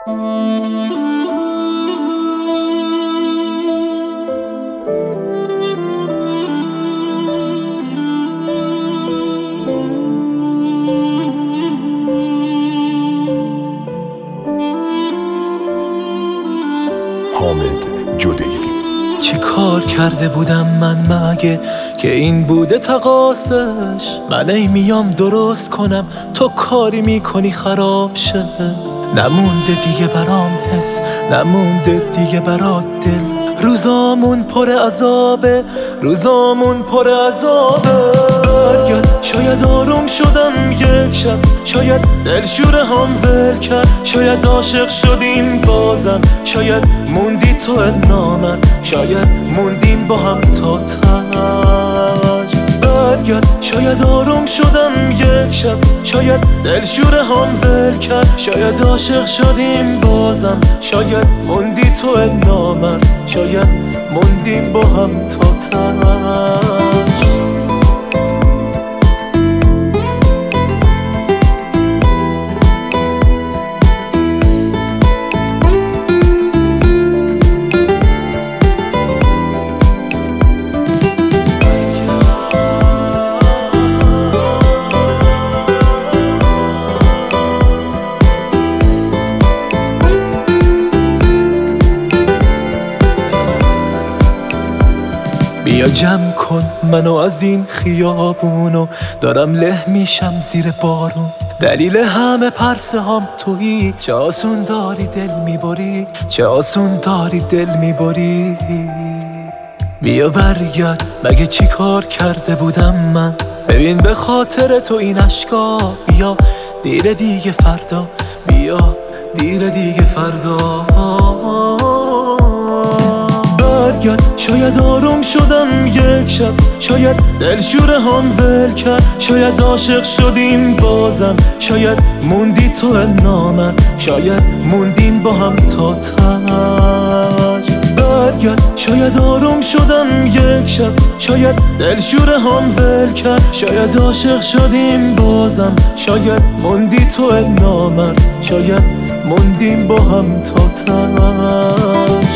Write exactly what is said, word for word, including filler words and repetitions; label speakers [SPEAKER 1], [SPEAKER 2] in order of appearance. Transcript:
[SPEAKER 1] حامد جدیری.
[SPEAKER 2] چی کار کرده بودم من مگه که این بوده تقاصش؟ من ای میام درست کنم تو کاری میکنی خراب شه. نمونده دیگه برام حس، نمونده دیگه برات دل. روزامون پر عذابه، روزامون پر عذابه. برگرد شاید آروم شدم یک شب، شاید دلشوره هم ول کرد، شاید عاشق شدیم بازم، شاید موندی تو نامرد، شاید موندیم با هم تا تاج. برگرد شاید آروم شدم یک شب، شاید دلشوره هم ول کرد، شاید عاشق شدیم بازم، شاید موندی تو نامرد، شاید موندیم با هم تا تاج. بیا جمع کن منو از این خیابونو، دارم له میشم زیر بارون. دلیل همه پرسه هم تویی، چه آسون داری دل میبری، چه آسون داری دل میبری. بیا برگرد مگه چی کار کرده بودم من، ببین به خاطر تو این اشکا. بیا دیر دیگه فردا، بیا دیر دیگه فردا. برگرد شاید آروم شدم یک شب، شاید دلشوره هم ول کرد، شاید عاشق شدیم بازم، شاید موندی تو نامرد، شاید موندیم با هم تا تاج. برگرد شاید آروم شدم یک شب، شاید دلشوره هم ول کرد، شاید عاشق شدیم بازم، شاید موندی تو نامرد، شاید موندیم با هم تا تاج.